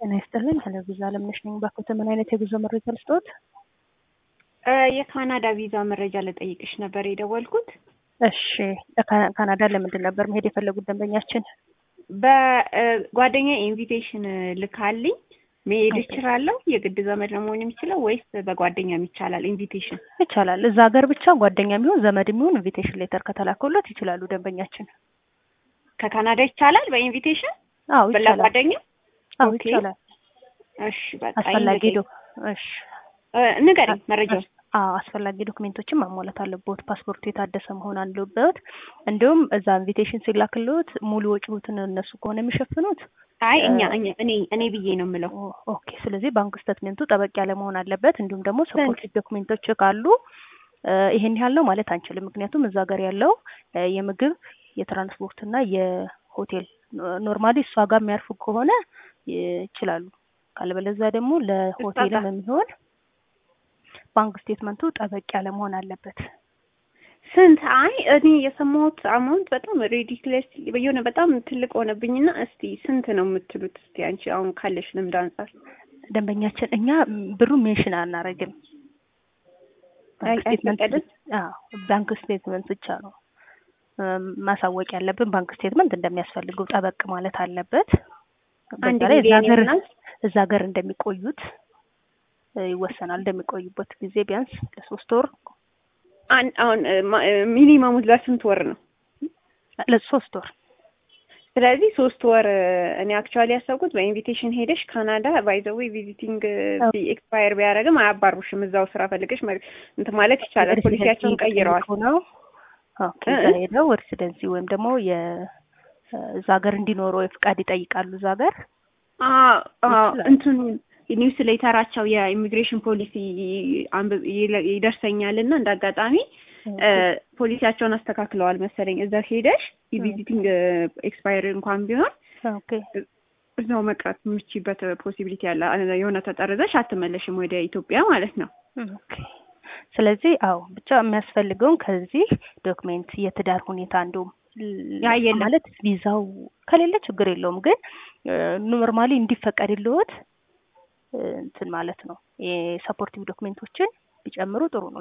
ጤና ይስጥልኝ። ቪዛ አለምነሽ ነኝ። ባክዎት ምን አይነት የጉዞ መረጃ ልስጥዎት? የካናዳ ቪዛ መረጃ ልጠይቅሽ ነበር የደወልኩት። እሺ፣ ካናዳ ለምንድን ነበር መሄድ የፈለጉት ደንበኛችን? በጓደኛ ኢንቪቴሽን ልካልኝ መሄድ እችላለሁ? የግድ ዘመድ ነው መሆን የሚችለው ወይስ በጓደኛም ይቻላል? ኢንቪቴሽን ይቻላል። እዛ ሀገር ብቻ ጓደኛ የሚሆን ዘመድ የሚሆን ኢንቪቴሽን ሌተር ከተላከውለት ይችላሉ ደንበኛችን። ከካናዳ ይቻላል በኢንቪቴሽን? አዎ ይቻላል። በጓደኛ? አዎ ይቻላል። እሺ በቃ አስፈላጊ እሺ ንገሪኝ መረጃው። አስፈላጊ ዶክሜንቶችን ማሟላት አለበት። ፓስፖርቱ የታደሰ መሆን አለበት። እንዲሁም እዛ ኢንቪቴሽን ሲላክልዎት ሙሉ ወጪዎትን እነሱ ከሆነ የሚሸፍኑት አይ እኔ ብዬ ነው የምለው። ኦኬ። ስለዚህ ባንክ ስቴትመንቱ ጠበቅ ያለ መሆን አለበት። እንዲሁም ደግሞ ሰፖርቲቭ ዶክሜንቶች ካሉ ይሄን ያህል ነው ማለት አንችልም። ምክንያቱም እዛ ሀገር ያለው የምግብ የትራንስፖርት እና የሆቴል ኖርማሊ እሷ ጋር የሚያርፉ ከሆነ ይችላሉ። ካልበለዚያ ደግሞ ለሆቴልም የሚሆን ባንክ ስቴትመንቱ ጠበቅ ያለ መሆን አለበት። ስንት? አይ እኔ የሰማሁት አማውንት በጣም ሪዲክለስ የሆነ በጣም ትልቅ ሆነብኝና እስቲ ስንት ነው የምትሉት? እስቲ አንቺ አሁን ካለሽ ልምድ አንጻር። ደንበኛችን እኛ ብሩ ሜንሽን አናረግም። ባንክ ስቴትመንት ብቻ ነው ማሳወቅ ያለብን። ባንክ ስቴትመንት እንደሚያስፈልገው ጠበቅ ማለት አለበት። በዛሬ እዛ ሀገር እንደሚቆዩት ይወሰናል። እንደሚቆዩበት ጊዜ ቢያንስ ለ3 ወር። አሁን ሚኒመሙ ለስንት ወር ነው? ለ3 ወር። ስለዚህ 3 ወር እኔ አክቹአሊ ያሰብኩት በኢንቪቴሽን ሄደሽ ካናዳ ባይ ዘ ዌይ ቪዚቲንግ ኤክስፓየር ቢያደርግም አያባሩሽም። እዛው ስራ ፈልገሽ እንትን ማለት ይቻላል። ፖሊሲያቸውን ቀይረዋል ነው። ኦኬ። ሄደው ሬሲደንሲ ወይም ደግሞ የዛ ሀገር እንዲኖሩ ፍቃድ ይጠይቃሉ። እዛ ሀገር እንትኑ ኒውስ ሌተራቸው የኢሚግሬሽን ፖሊሲ ይደርሰኛልና እንዳጋጣሚ ፖሊሲያቸውን አስተካክለዋል መሰለኝ። እዛ ሄደሽ የቪዚቲንግ ኤክስፓየር እንኳን ቢሆን እዛው መቅረት የምችበት ፖሲቢሊቲ ያለ የሆነ ተጠርዘሽ አትመለሽም ወደ ኢትዮጵያ ማለት ነው። ኦኬ። ስለዚህ ብቻ የሚያስፈልገውን ከዚህ ዶክሜንት የትዳር ሁኔታ እንደውም ማለት ቪዛው ከሌለ ችግር የለውም፣ ግን ኖርማሊ እንዲፈቀድልዎት እንትን ማለት ነው የሰፖርቲቭ ዶክሜንቶችን ቢጨምሩ ጥሩ ነው።